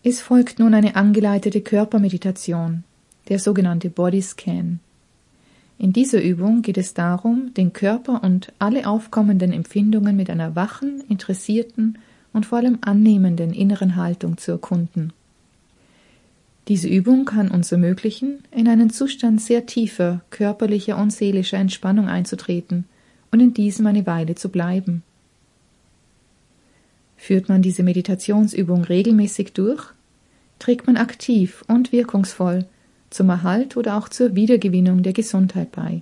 Es folgt nun eine angeleitete Körpermeditation, der sogenannte Bodyscan. In dieser Übung geht es darum, den Körper und alle aufkommenden Empfindungen mit einer wachen, interessierten und vor allem annehmenden inneren Haltung zu erkunden. Diese Übung kann uns ermöglichen, in einen Zustand sehr tiefer körperlicher und seelischer Entspannung einzutreten und in diesem eine Weile zu bleiben. Führt man diese Meditationsübung regelmäßig durch, trägt man aktiv und wirkungsvoll zum Erhalt oder auch zur Wiedergewinnung der Gesundheit bei.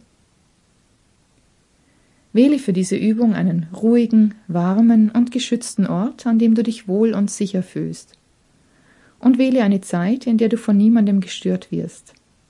Wähle für diese Übung einen ruhigen, warmen und geschützten Ort, an dem du dich wohl und sicher fühlst. Und wähle eine Zeit, in der du von niemandem gestört wirst.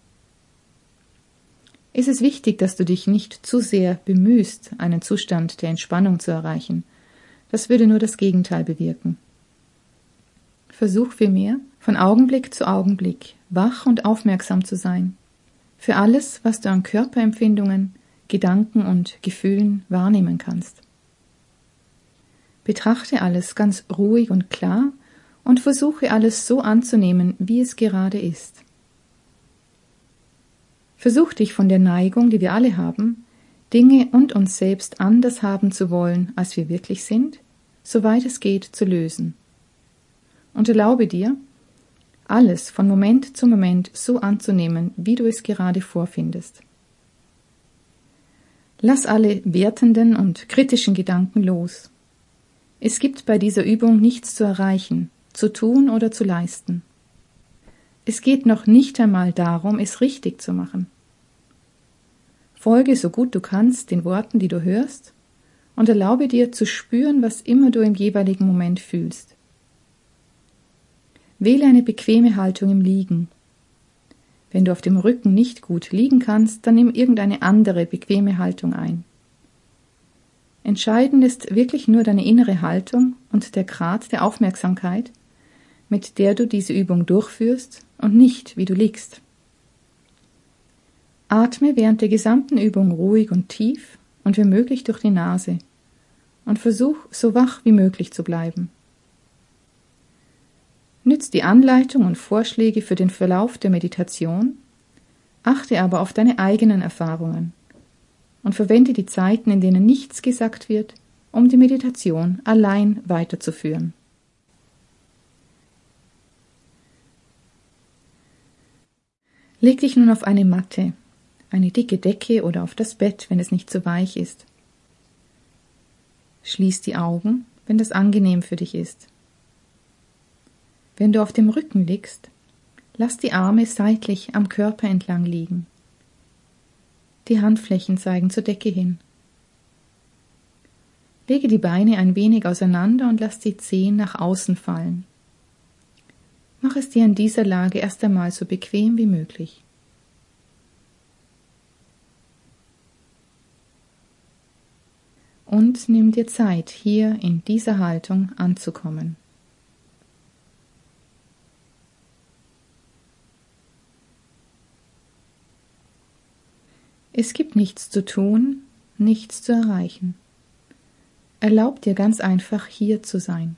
Es ist wichtig, dass du dich nicht zu sehr bemühst, einen Zustand der Entspannung zu erreichen. Das würde nur das Gegenteil bewirken. Versuch vielmehr, von Augenblick zu Augenblick wach und aufmerksam zu sein, für alles, was du an Körperempfindungen, Gedanken und Gefühlen wahrnehmen kannst. Betrachte alles ganz ruhig und klar und versuche alles so anzunehmen, wie es gerade ist. Versuch dich von der Neigung, die wir alle haben, Dinge und uns selbst anders haben zu wollen, als wir wirklich sind, soweit es geht, zu lösen. Und erlaube dir, alles von Moment zu Moment so anzunehmen, wie du es gerade vorfindest. Lass alle wertenden und kritischen Gedanken los. Es gibt bei dieser Übung nichts zu erreichen, zu tun oder zu leisten. Es geht noch nicht einmal darum, es richtig zu machen. Folge so gut du kannst den Worten, die du hörst, und erlaube dir zu spüren, was immer du im jeweiligen Moment fühlst. Wähle eine bequeme Haltung im Liegen. Wenn du auf dem Rücken nicht gut liegen kannst, dann nimm irgendeine andere bequeme Haltung ein. Entscheidend ist wirklich nur deine innere Haltung und der Grad der Aufmerksamkeit, mit der du diese Übung durchführst und nicht, wie du liegst. Atme während der gesamten Übung ruhig und tief und wenn möglich durch die Nase und versuch, so wach wie möglich zu bleiben. Nütz die Anleitung und Vorschläge für den Verlauf der Meditation, achte aber auf deine eigenen Erfahrungen und verwende die Zeiten, in denen nichts gesagt wird, um die Meditation allein weiterzuführen. Leg dich nun auf eine Matte, eine dicke Decke oder auf das Bett, wenn es nicht zu weich ist. Schließ die Augen, wenn das angenehm für dich ist. Wenn du auf dem Rücken liegst, lass die Arme seitlich am Körper entlang liegen. Die Handflächen zeigen zur Decke hin. Lege die Beine ein wenig auseinander und lass die Zehen nach außen fallen. Mach es dir in dieser Lage erst einmal so bequem wie möglich. Und nimm dir Zeit, hier in dieser Haltung anzukommen. Es gibt nichts zu tun, nichts zu erreichen. Erlaub dir ganz einfach, hier zu sein.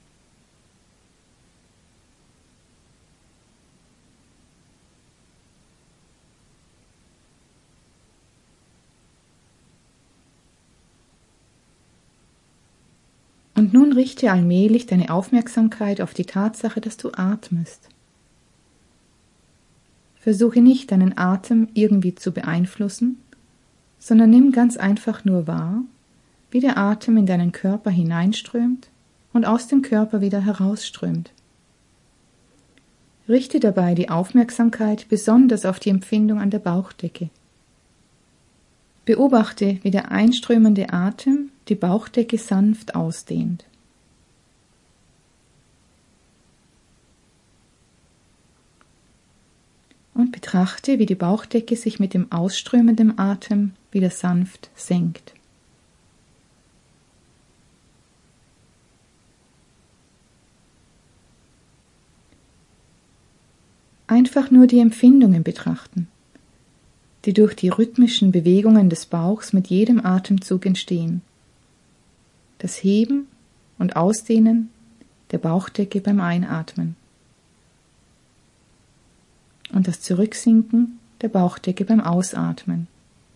Und nun richte allmählich deine Aufmerksamkeit auf die Tatsache, dass du atmest. Versuche nicht, deinen Atem irgendwie zu beeinflussen, sondern nimm ganz einfach nur wahr, wie der Atem in deinen Körper hineinströmt und aus dem Körper wieder herausströmt. Richte dabei die Aufmerksamkeit besonders auf die Empfindung an der Bauchdecke. Beobachte, wie der einströmende Atem die Bauchdecke sanft ausdehnt. Und betrachte, wie die Bauchdecke sich mit dem ausströmenden Atem wieder sanft senkt. Einfach nur die Empfindungen betrachten, die durch die rhythmischen Bewegungen des Bauchs mit jedem Atemzug entstehen. Das Heben und Ausdehnen der Bauchdecke beim Einatmen. und das Zurücksinken der Bauchdecke beim Ausatmen.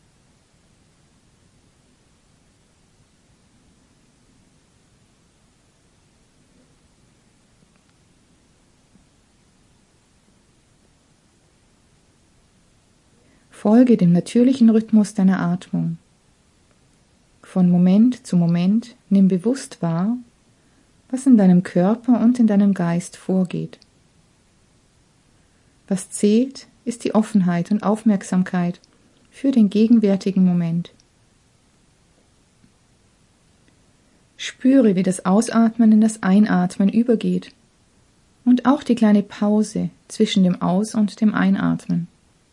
Folge dem natürlichen Rhythmus deiner Atmung. Von Moment zu Moment nimm bewusst wahr, was in deinem Körper und in deinem Geist vorgeht. Was zählt, ist die Offenheit und Aufmerksamkeit für den gegenwärtigen Moment. Spüre, wie das Ausatmen in das Einatmen übergeht und auch die kleine Pause zwischen dem Aus- und dem Einatmen.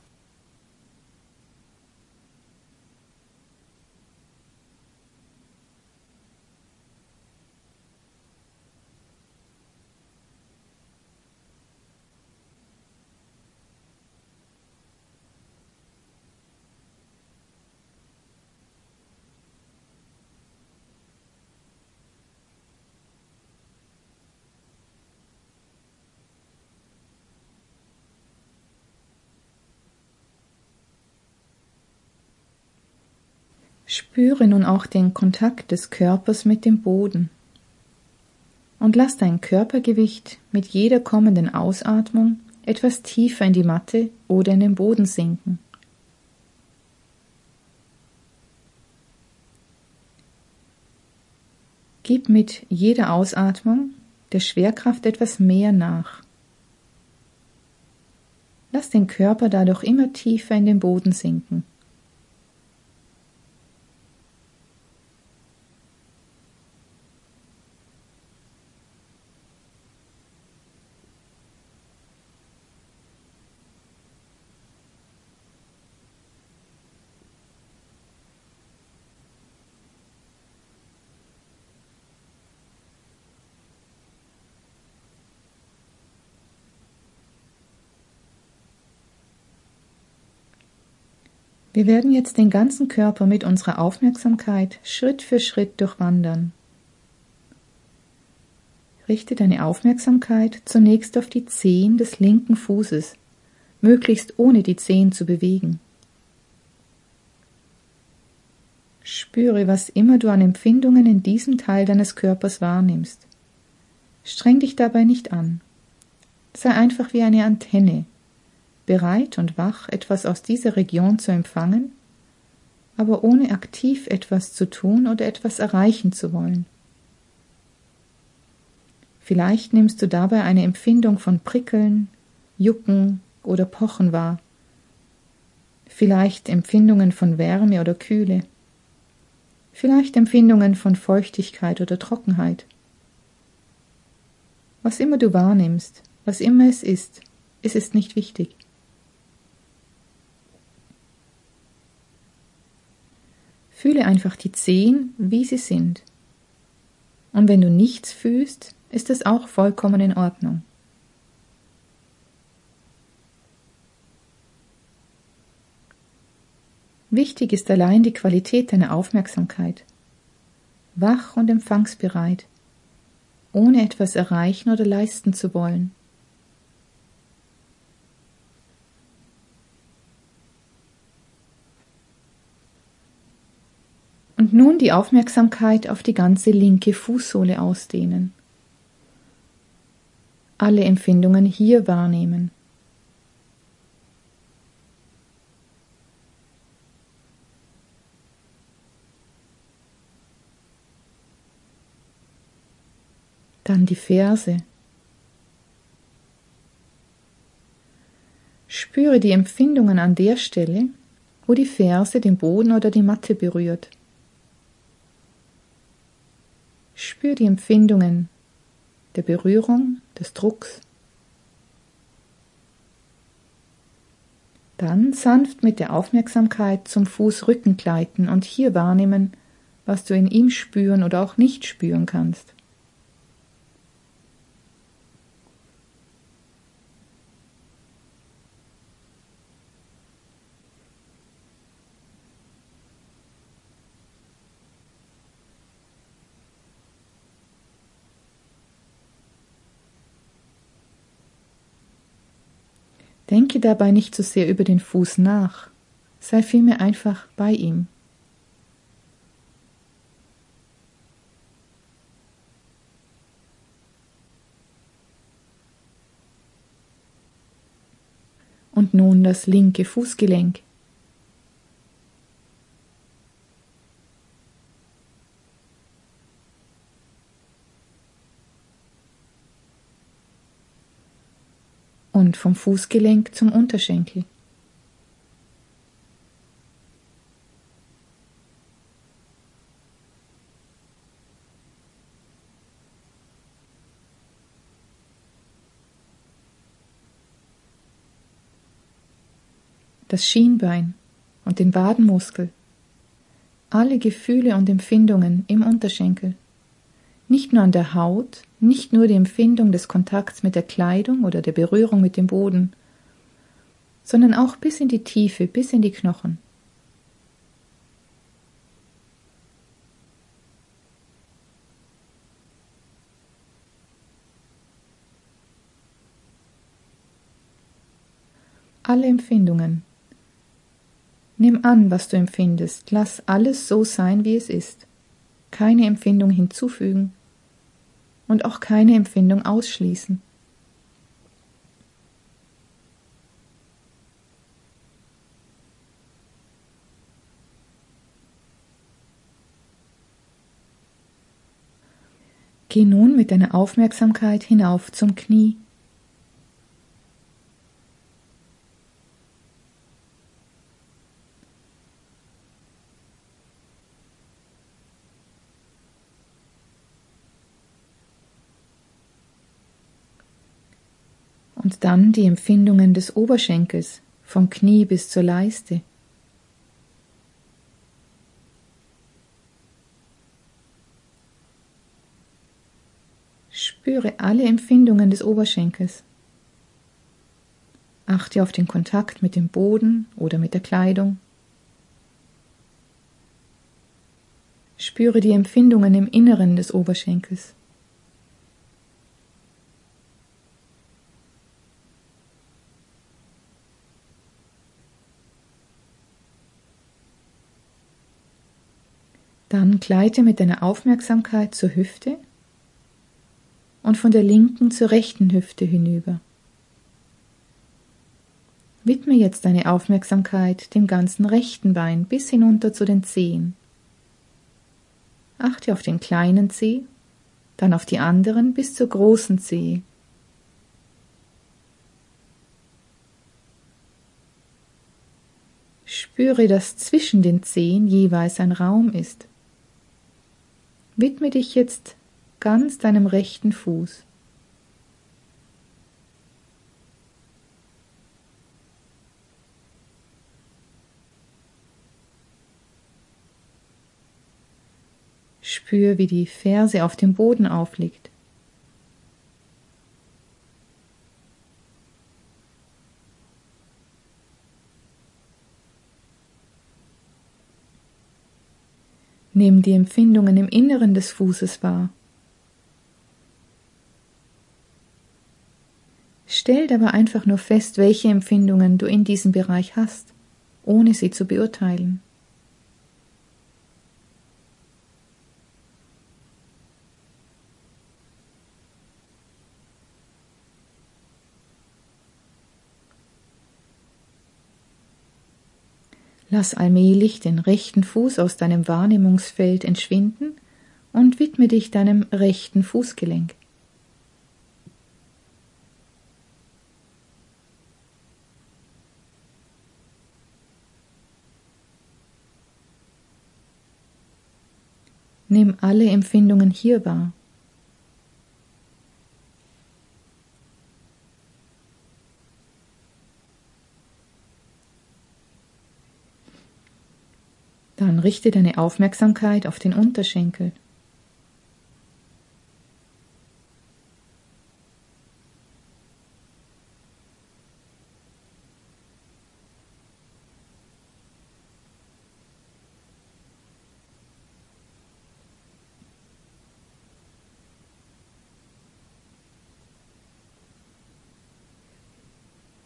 Spüre nun auch den Kontakt des Körpers mit dem Boden und lass dein Körpergewicht mit jeder kommenden Ausatmung etwas tiefer in die Matte oder in den Boden sinken. Gib mit jeder Ausatmung der Schwerkraft etwas mehr nach. Lass den Körper dadurch immer tiefer in den Boden sinken. Wir werden jetzt den ganzen Körper mit unserer Aufmerksamkeit Schritt für Schritt durchwandern. Richte deine Aufmerksamkeit zunächst auf die Zehen des linken Fußes, möglichst ohne die Zehen zu bewegen. Spüre, was immer du an Empfindungen in diesem Teil deines Körpers wahrnimmst. Streng dich dabei nicht an. Sei einfach wie eine Antenne, bereit und wach, etwas aus dieser Region zu empfangen, aber ohne aktiv etwas zu tun oder etwas erreichen zu wollen. Vielleicht nimmst du dabei eine Empfindung von Prickeln, Jucken oder Pochen wahr. Vielleicht Empfindungen von Wärme oder Kühle. Vielleicht Empfindungen von Feuchtigkeit oder Trockenheit. Was immer du wahrnimmst, was immer es ist nicht wichtig. Fühle einfach die Zehen, wie sie sind. Und wenn du nichts fühlst, ist es auch vollkommen in Ordnung. Wichtig ist allein die Qualität deiner Aufmerksamkeit. Wach und empfangsbereit, ohne etwas erreichen oder leisten zu wollen. Und nun die Aufmerksamkeit auf die ganze linke Fußsohle ausdehnen. Alle Empfindungen hier wahrnehmen. Dann die Ferse. Spüre die Empfindungen an der Stelle, wo die Ferse den Boden oder die Matte berührt. Spür die Empfindungen der Berührung, des Drucks. Dann sanft mit der Aufmerksamkeit zum Fußrücken gleiten und hier wahrnehmen, was du in ihm spüren oder auch nicht spüren kannst. Denke dabei nicht so sehr über den Fuß nach, sei vielmehr einfach bei ihm. Und nun das linke Fußgelenk. Und vom Fußgelenk zum Unterschenkel. Das Schienbein und den Wadenmuskel. Alle Gefühle und Empfindungen im Unterschenkel. Nicht nur an der Haut, nicht nur die Empfindung des Kontakts mit der Kleidung oder der Berührung mit dem Boden, sondern auch bis in die Tiefe, bis in die Knochen. Alle Empfindungen. Nimm an, was du empfindest, lass alles so sein, wie es ist. Keine Empfindung hinzufügen und auch keine Empfindung ausschließen. Geh nun mit deiner Aufmerksamkeit hinauf zum Knie. Und dann die Empfindungen des Oberschenkels, vom Knie bis zur Leiste. Spüre alle Empfindungen des Oberschenkels. Achte auf den Kontakt mit dem Boden oder mit der Kleidung. Spüre die Empfindungen im Inneren des Oberschenkels. Dann gleite mit deiner Aufmerksamkeit zur Hüfte und von der linken zur rechten Hüfte hinüber. Widme jetzt deine Aufmerksamkeit dem ganzen rechten Bein bis hinunter zu den Zehen. Achte auf den kleinen Zeh, dann auf die anderen bis zur großen Zehe. Spüre, dass zwischen den Zehen jeweils ein Raum ist. Widme dich jetzt ganz deinem rechten Fuß. Spür, wie die Ferse auf dem Boden aufliegt. Nimm die Empfindungen im Inneren des Fußes wahr. Stell dabei einfach nur fest, welche Empfindungen du in diesem Bereich hast, ohne sie zu beurteilen. Lass allmählich den rechten Fuß aus deinem Wahrnehmungsfeld entschwinden und widme dich deinem rechten Fußgelenk. Nimm alle Empfindungen hier wahr. Dann richte deine Aufmerksamkeit auf den Unterschenkel.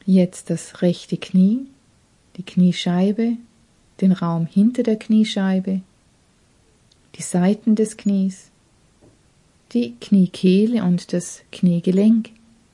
Jetzt das rechte Knie, die Kniescheibe, den Raum hinter der Kniescheibe, die Seiten des Knies, die Kniekehle und das Kniegelenk.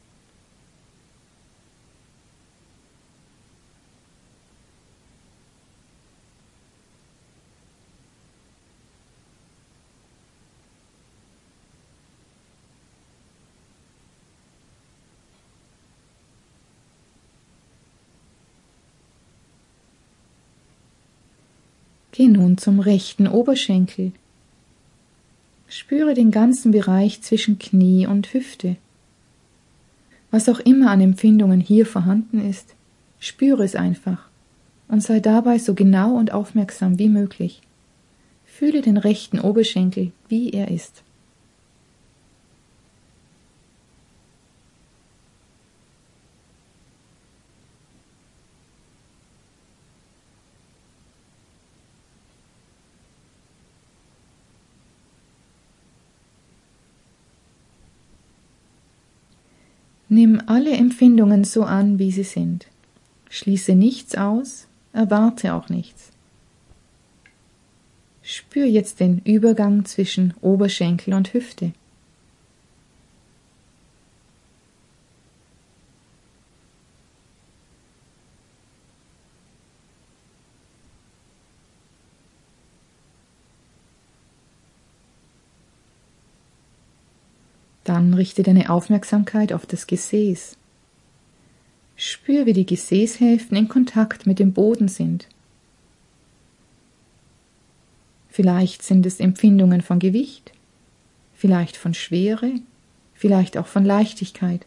Geh nun zum rechten Oberschenkel. Spüre den ganzen Bereich zwischen Knie und Hüfte. Was auch immer an Empfindungen hier vorhanden ist, spüre es einfach und sei dabei so genau und aufmerksam wie möglich. Fühle den rechten Oberschenkel, wie er ist. Nimm alle Empfindungen so an, wie sie sind. Schließe nichts aus, erwarte auch nichts. Spür jetzt den Übergang zwischen Oberschenkel und Hüfte. Dann richte deine Aufmerksamkeit auf das Gesäß. Spür, wie die Gesäßhälften in Kontakt mit dem Boden sind. Vielleicht sind es Empfindungen von Gewicht, vielleicht von Schwere, vielleicht auch von Leichtigkeit.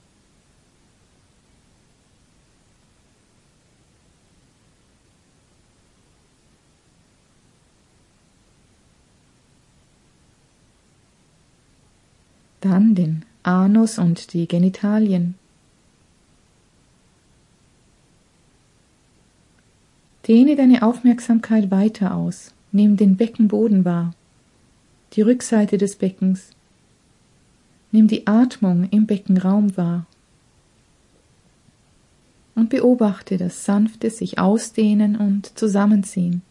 Dann den Anus und die Genitalien. Dehne deine Aufmerksamkeit weiter aus. Nimm den Beckenboden wahr, die Rückseite des Beckens. Nimm die Atmung im Beckenraum wahr. Und beobachte das sanfte sich ausdehnen und zusammenziehen.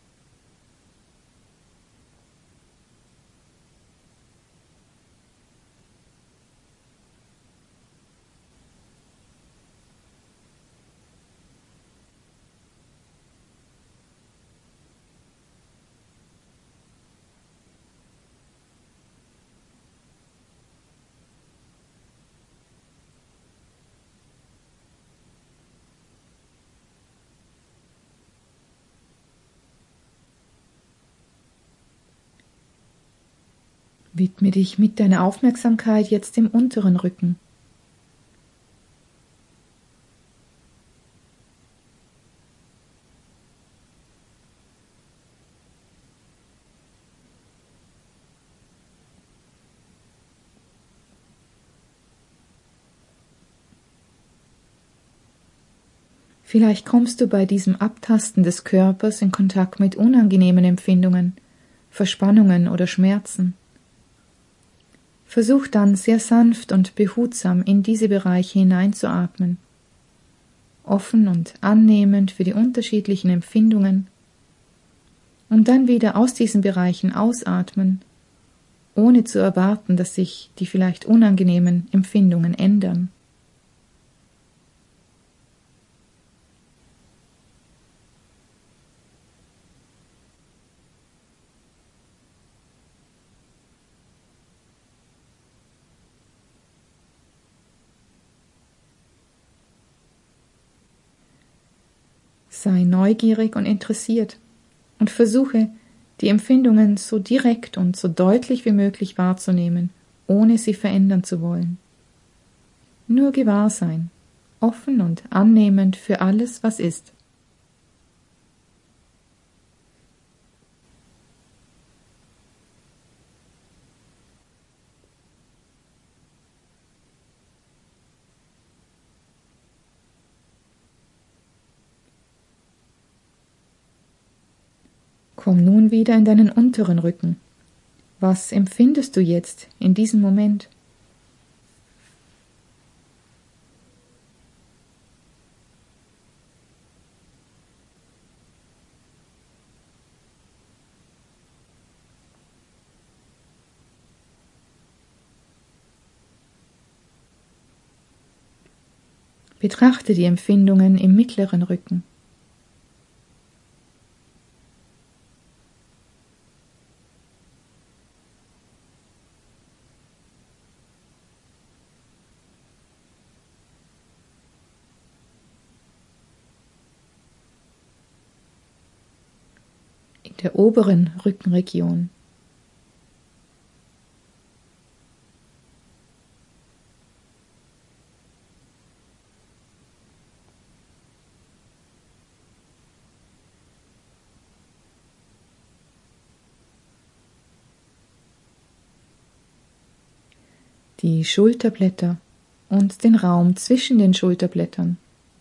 Widme dich mit deiner Aufmerksamkeit jetzt dem unteren Rücken. Vielleicht kommst du bei diesem Abtasten des Körpers in Kontakt mit unangenehmen Empfindungen, Verspannungen oder Schmerzen. Versuch dann sehr sanft und behutsam in diese Bereiche hineinzuatmen, offen und annehmend für die unterschiedlichen Empfindungen, und dann wieder aus diesen Bereichen ausatmen, ohne zu erwarten, dass sich die vielleicht unangenehmen Empfindungen ändern. Sei neugierig und interessiert und versuche, die Empfindungen so direkt und so deutlich wie möglich wahrzunehmen, ohne sie verändern zu wollen. Nur Gewahrsein, offen und annehmend für alles, was ist. Komm nun wieder in deinen unteren Rücken. Was empfindest du jetzt in diesem Moment? Betrachte die Empfindungen im mittleren Rücken. In der oberen Rückenregion. Die Schulterblätter und den Raum zwischen den Schulterblättern.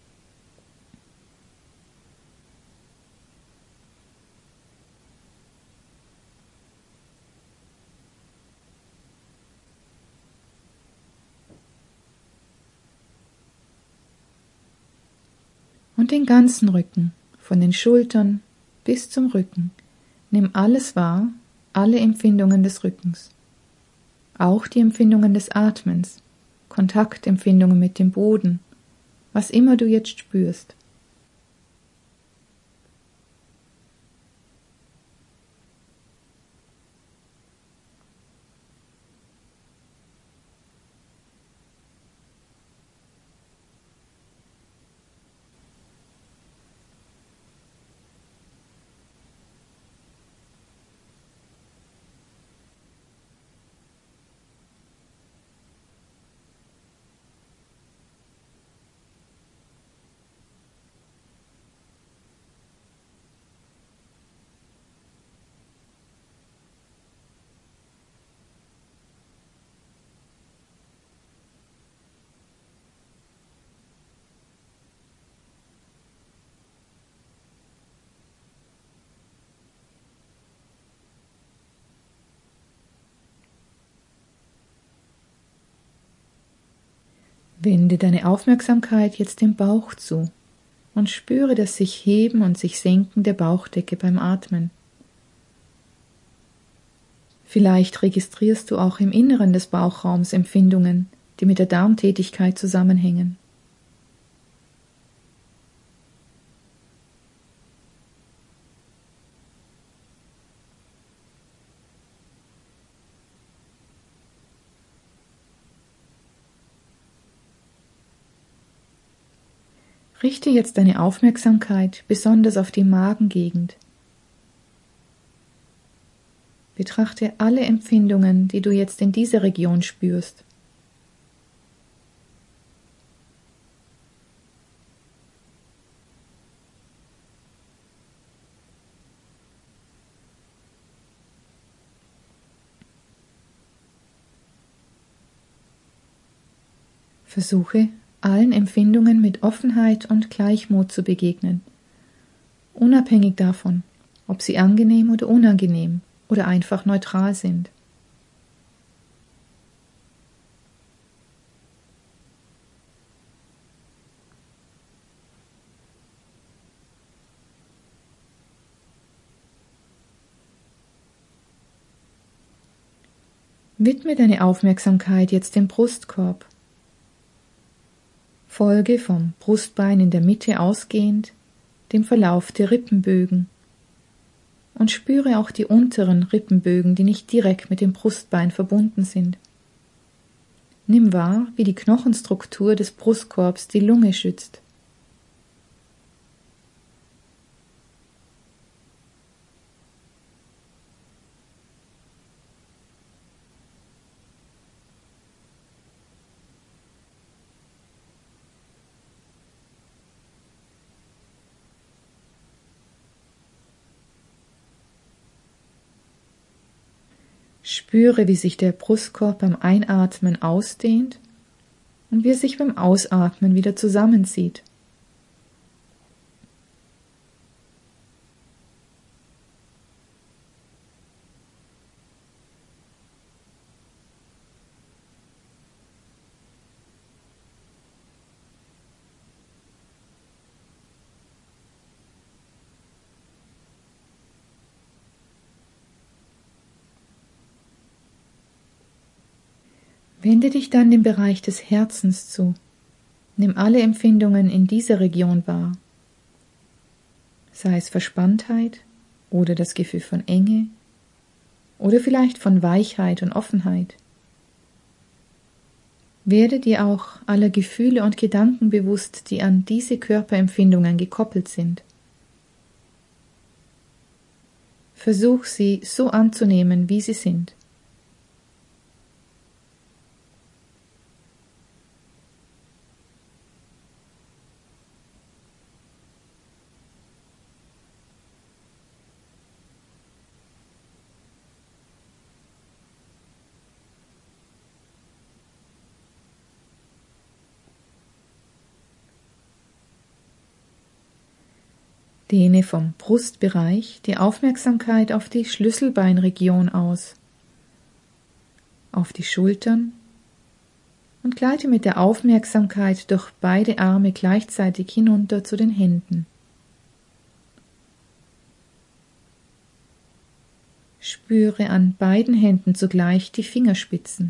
Und den ganzen Rücken, von den Schultern bis zum Rücken. Nimm alles wahr, alle Empfindungen des Rückens. Auch die Empfindungen des Atmens, Kontaktempfindungen mit dem Boden, was immer du jetzt spürst. Wende deine Aufmerksamkeit jetzt dem Bauch zu und spüre das sich heben und sich senken der Bauchdecke beim Atmen. Vielleicht registrierst du auch im Inneren des Bauchraums Empfindungen, die mit der Darmtätigkeit zusammenhängen. Richte jetzt deine Aufmerksamkeit besonders auf die Magengegend. Betrachte alle Empfindungen, die du jetzt in dieser Region spürst. Versuche, allen Empfindungen mit Offenheit und Gleichmut zu begegnen, unabhängig davon, ob sie angenehm oder unangenehm oder einfach neutral sind. Widme deine Aufmerksamkeit jetzt dem Brustkorb. Folge vom Brustbein in der Mitte ausgehend dem Verlauf der Rippenbögen und spüre auch die unteren Rippenbögen, die nicht direkt mit dem Brustbein verbunden sind. Nimm wahr, wie die Knochenstruktur des Brustkorbs die Lunge schützt. Spüre, wie sich der Brustkorb beim Einatmen ausdehnt und wie er sich beim Ausatmen wieder zusammenzieht. Wende dich dann dem Bereich des Herzens zu Nimm alle Empfindungen in dieser Region wahr, sei es Verspanntheit oder das Gefühl von Enge oder vielleicht von Weichheit und Offenheit. Werde dir auch aller Gefühle und Gedanken bewusst, die an diese Körperempfindungen gekoppelt sind. Versuch sie so anzunehmen, wie sie sind. Dehne vom Brustbereich die Aufmerksamkeit auf die Schlüsselbeinregion aus, auf die Schultern und gleite mit der Aufmerksamkeit durch beide Arme gleichzeitig hinunter zu den Händen. Spüre an beiden Händen zugleich die Fingerspitzen.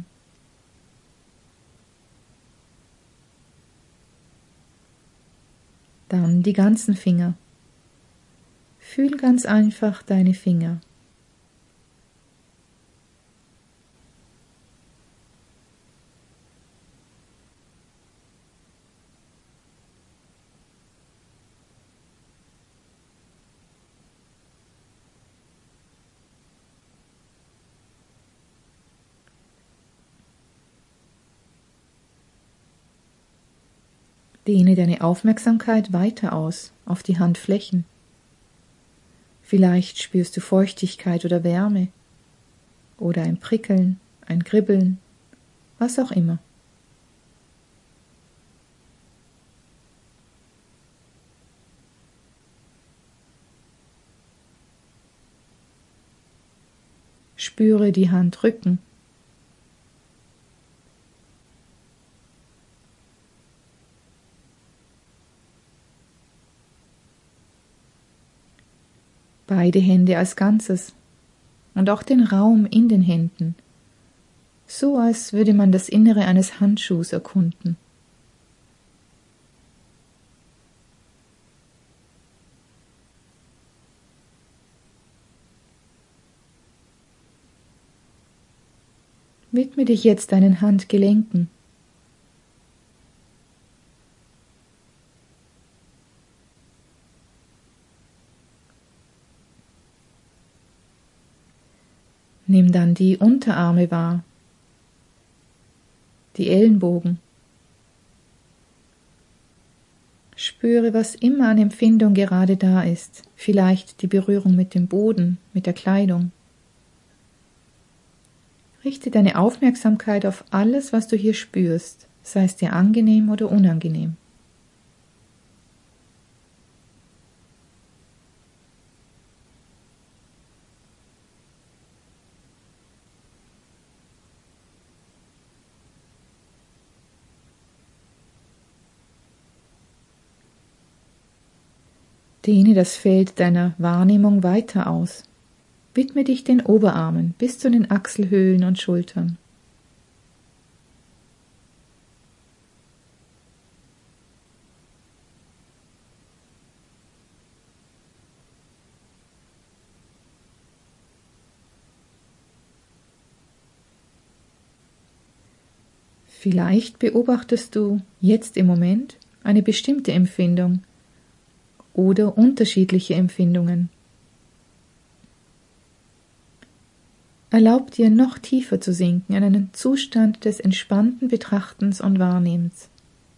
Dann die ganzen Finger. Fühl ganz einfach deine Finger. Dehne deine Aufmerksamkeit weiter aus auf die Handflächen. Vielleicht spürst du Feuchtigkeit oder Wärme oder ein Prickeln, ein Kribbeln, was auch immer. Spüre die Handrücken. Beide Hände als Ganzes und auch den Raum in den Händen, so als würde man das Innere eines Handschuhs erkunden. Widme dich jetzt deinen Handgelenken. Nimm dann die Unterarme wahr, die Ellenbogen. Spüre, was immer an Empfindung gerade da ist, vielleicht die Berührung mit dem Boden, mit der Kleidung. Richte deine Aufmerksamkeit auf alles, was du hier spürst, sei es dir angenehm oder unangenehm. Dehne das Feld deiner Wahrnehmung weiter aus. Widme dich den Oberarmen bis zu den Achselhöhlen und Schultern. Vielleicht beobachtest du jetzt im Moment eine bestimmte Empfindung oder unterschiedliche Empfindungen. Erlaub dir, noch tiefer zu sinken in einen Zustand des entspannten Betrachtens und Wahrnehmens.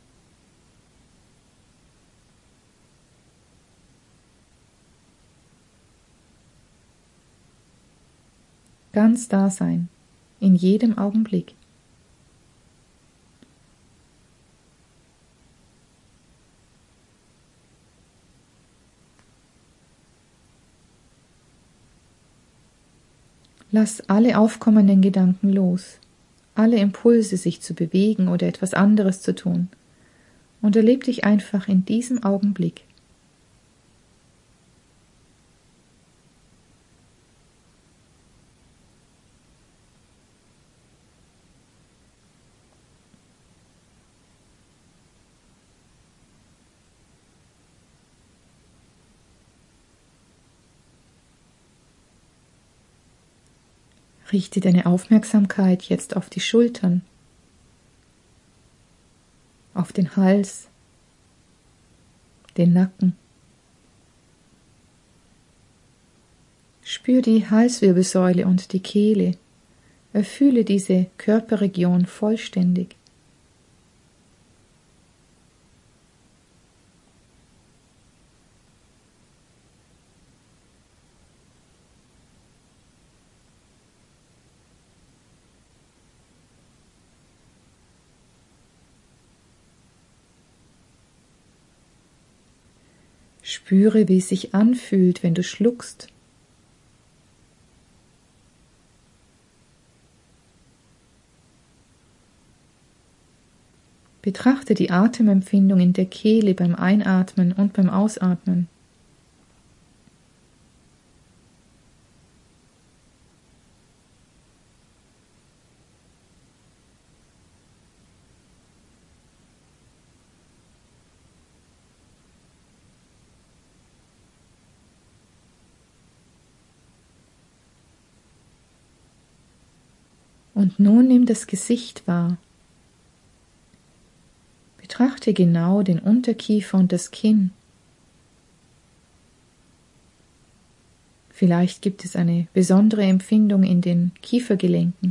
Ganz da sein, in jedem Augenblick. Lass alle aufkommenden Gedanken los, alle Impulse, sich zu bewegen oder etwas anderes zu tun, und erleb dich einfach in diesem Augenblick. Richte deine Aufmerksamkeit jetzt auf die Schultern, auf den Hals, den Nacken. Spür die Halswirbelsäule und die Kehle. Erfühle diese Körperregion vollständig. Spüre, wie es sich anfühlt, wenn du schluckst. Betrachte die Atemempfindung in der Kehle beim Einatmen und beim Ausatmen. Und nun nimm das Gesicht wahr. Betrachte genau den Unterkiefer und das Kinn. Vielleicht gibt es eine besondere Empfindung in den Kiefergelenken.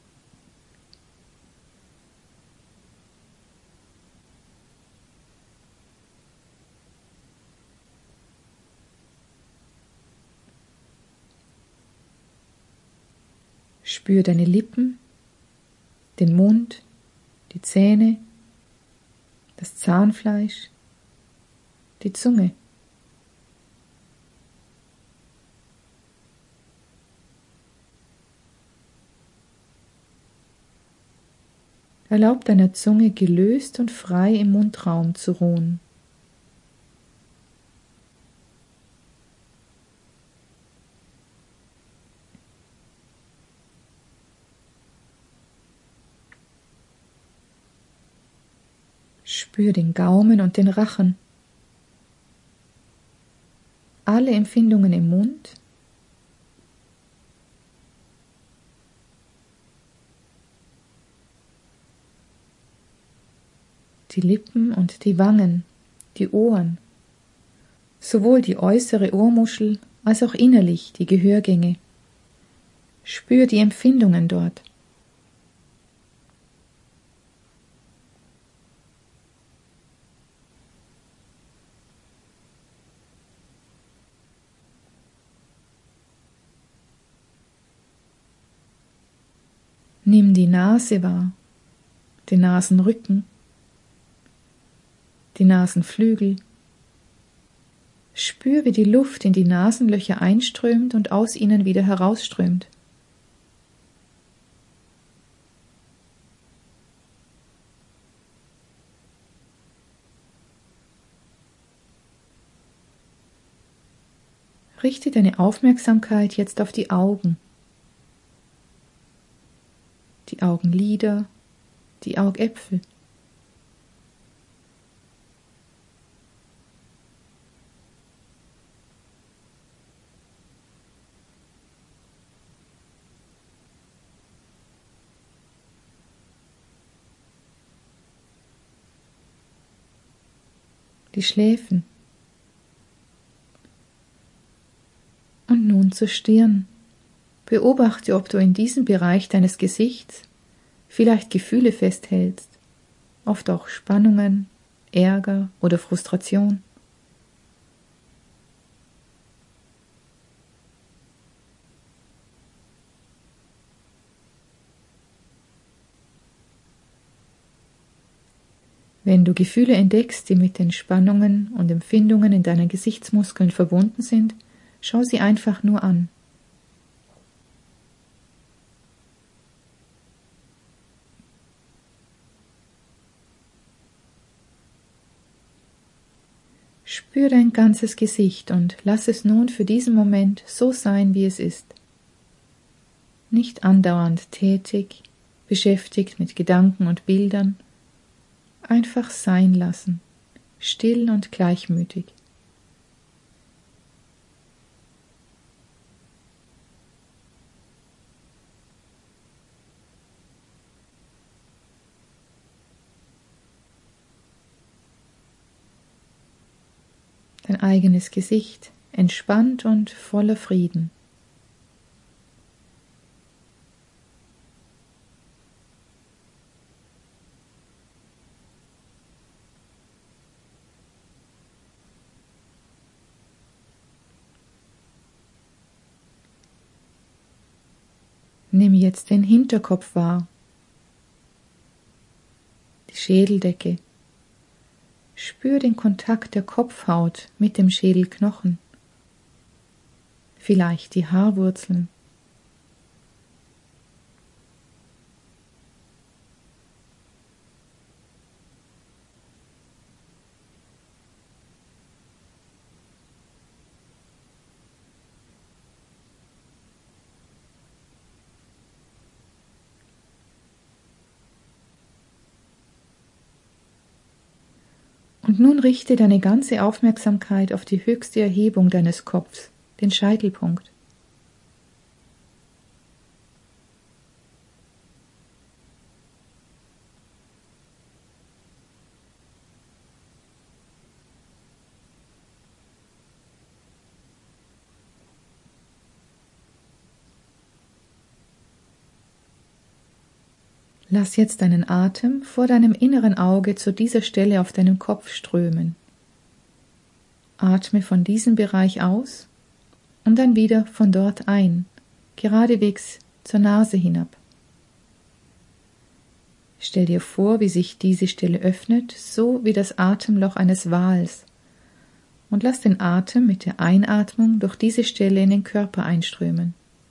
Spür deine Lippen, den Mund, die Zähne, das Zahnfleisch, die Zunge. Erlaub deiner Zunge gelöst und frei im Mundraum zu ruhen. Spür den Gaumen und den Rachen. Alle Empfindungen im Mund. Die Lippen und die Wangen, die Ohren, sowohl die äußere Ohrmuschel als auch innerlich die Gehörgänge. Spür die Empfindungen dort. Nimm die Nase wahr, den Nasenrücken, die Nasenflügel. Spür, wie die Luft in die Nasenlöcher einströmt und aus ihnen wieder herausströmt. Richte deine Aufmerksamkeit jetzt auf die Augen. Die Augenlider, die Augäpfel. Die Schläfen. Und nun zur Stirn. Beobachte, ob du in diesem Bereich deines Gesichts vielleicht Gefühle festhältst, oft auch Spannungen, Ärger oder Frustration. Wenn du Gefühle entdeckst, die mit den Spannungen und Empfindungen in deinen Gesichtsmuskeln verbunden sind, schau sie einfach nur an. Spür dein ganzes Gesicht und lass es nun für diesen Moment so sein, wie es ist. Nicht andauernd tätig, beschäftigt mit Gedanken und Bildern, einfach sein lassen, still und gleichmütig. dein eigenes Gesicht, entspannt und voller Frieden. Nimm jetzt den Hinterkopf wahr, die Schädeldecke. Spür den Kontakt der Kopfhaut mit dem Schädelknochen, vielleicht die Haarwurzeln. Und nun richte deine ganze Aufmerksamkeit auf die höchste Erhebung deines Kopfs, den Scheitelpunkt. Lass jetzt deinen Atem vor deinem inneren Auge zu dieser Stelle auf deinem Kopf strömen. Atme von diesem Bereich aus und dann wieder von dort ein, geradewegs zur Nase hinab. Stell dir vor, wie sich diese Stelle öffnet, so wie das Atemloch eines Wals, und lass den Atem mit der Einatmung durch diese Stelle in den Körper einströmen.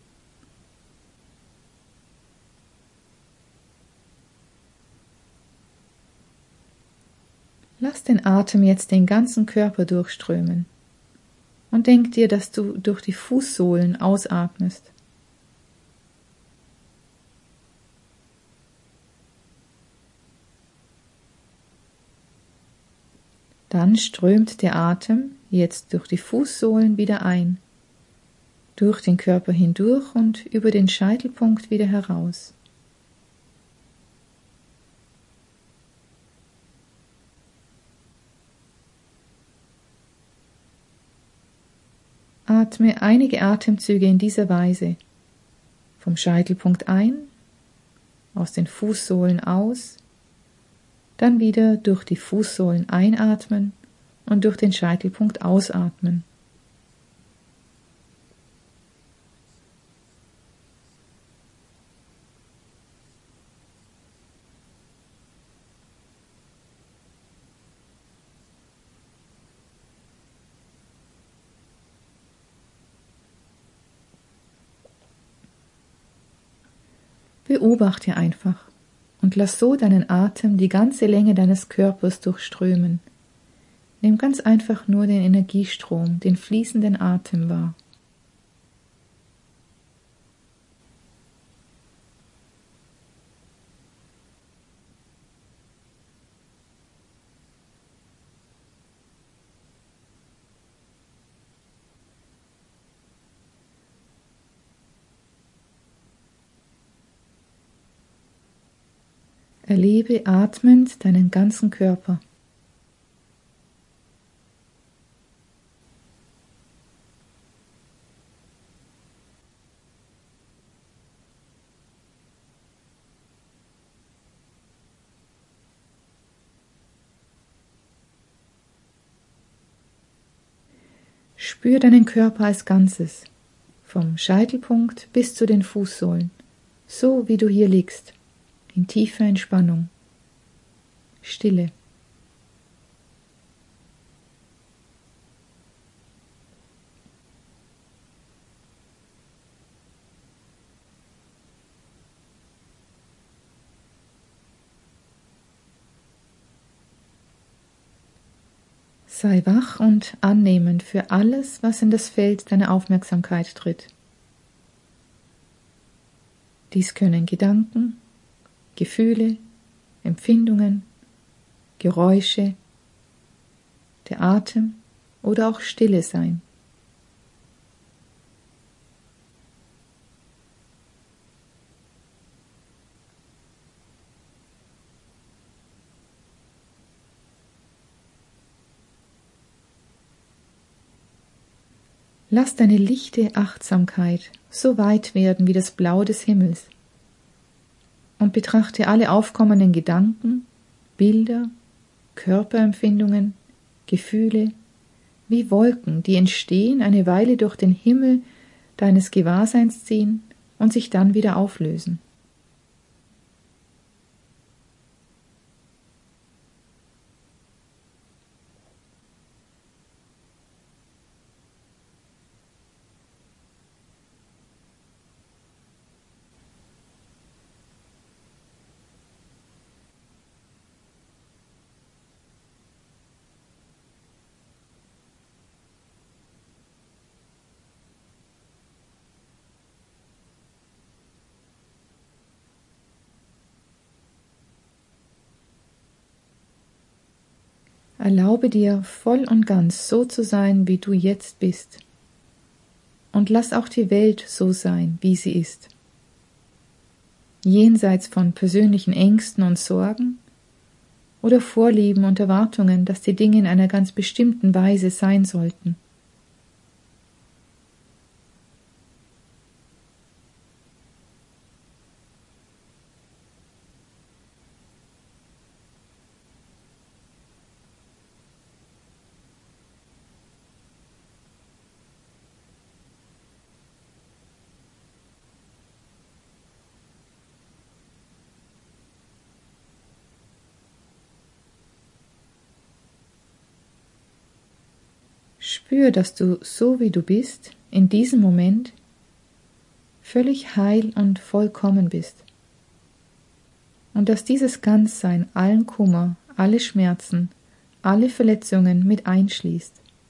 Lass den Atem jetzt den ganzen Körper durchströmen und denk dir, dass du durch die Fußsohlen ausatmest. Dann strömt der Atem jetzt durch die Fußsohlen wieder ein, durch den Körper hindurch und über den Scheitelpunkt wieder heraus. Atme einige Atemzüge in dieser Weise, vom Scheitelpunkt ein, aus den Fußsohlen aus, dann wieder durch die Fußsohlen einatmen und durch den Scheitelpunkt ausatmen. Beobachte einfach und lass so deinen Atem die ganze Länge deines Körpers durchströmen. Nimm ganz einfach nur den Energiestrom, den fließenden Atem wahr. Erlebe atmend deinen ganzen Körper. Spür deinen Körper als Ganzes, vom Scheitelpunkt bis zu den Fußsohlen, so wie du hier liegst, in tiefer Entspannung. Stille. Sei wach und annehmend für alles, was in das Feld deiner Aufmerksamkeit tritt. Dies können Gedanken, Gefühle, Empfindungen, Geräusche, der Atem oder auch Stille sein. Lass deine lichte Achtsamkeit so weit werden wie das Blau des Himmels und betrachte alle aufkommenden Gedanken, Bilder, Körperempfindungen, Gefühle wie Wolken, die entstehen, eine Weile durch den Himmel deines Gewahrseins ziehen und sich dann wieder auflösen. Erlaube dir, voll und ganz so zu sein, wie du jetzt bist. Und lass auch die Welt so sein, wie sie ist. Jenseits von persönlichen Ängsten und Sorgen oder Vorlieben und Erwartungen, dass die Dinge in einer ganz bestimmten Weise sein sollten. Spür, dass du, so wie du bist, in diesem Moment völlig heil und vollkommen bist. Und dass dieses Ganzsein allen Kummer, alle Schmerzen, alle Verletzungen mit einschließt.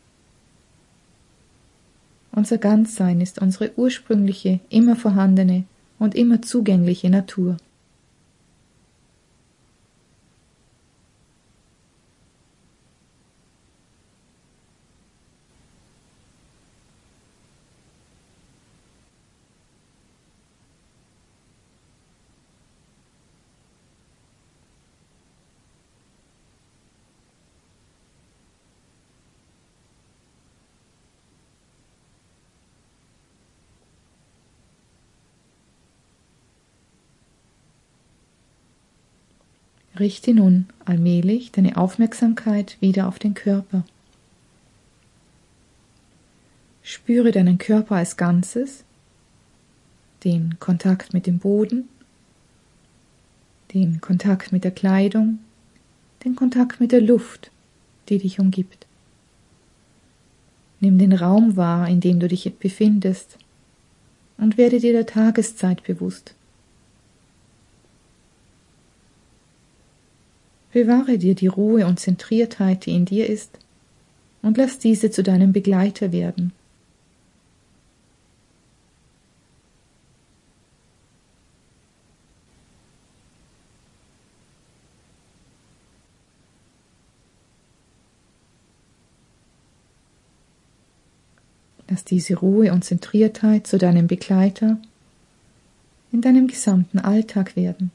Unser Ganzsein ist unsere ursprüngliche, immer vorhandene und immer zugängliche Natur. Richte nun allmählich deine Aufmerksamkeit wieder auf den Körper. Spüre deinen Körper als Ganzes, den Kontakt mit dem Boden, den Kontakt mit der Kleidung, den Kontakt mit der Luft, die dich umgibt. Nimm den Raum wahr, in dem du dich befindest, und werde dir der Tageszeit bewusst. Bewahre dir die Ruhe und Zentriertheit, die in dir ist, und lass diese zu deinem Begleiter werden. Lass diese Ruhe und Zentriertheit zu deinem Begleiter in deinem gesamten Alltag werden.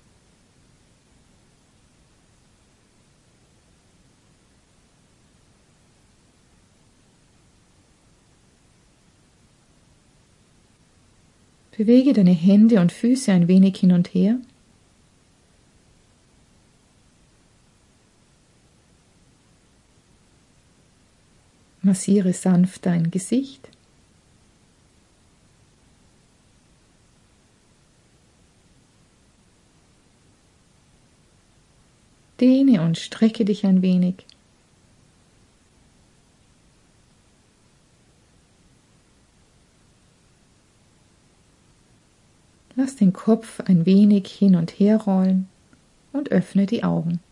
Bewege deine Hände und Füße ein wenig hin und her. Massiere sanft dein Gesicht. Dehne und strecke dich ein wenig. Lass den Kopf ein wenig hin und her rollen und öffne die Augen.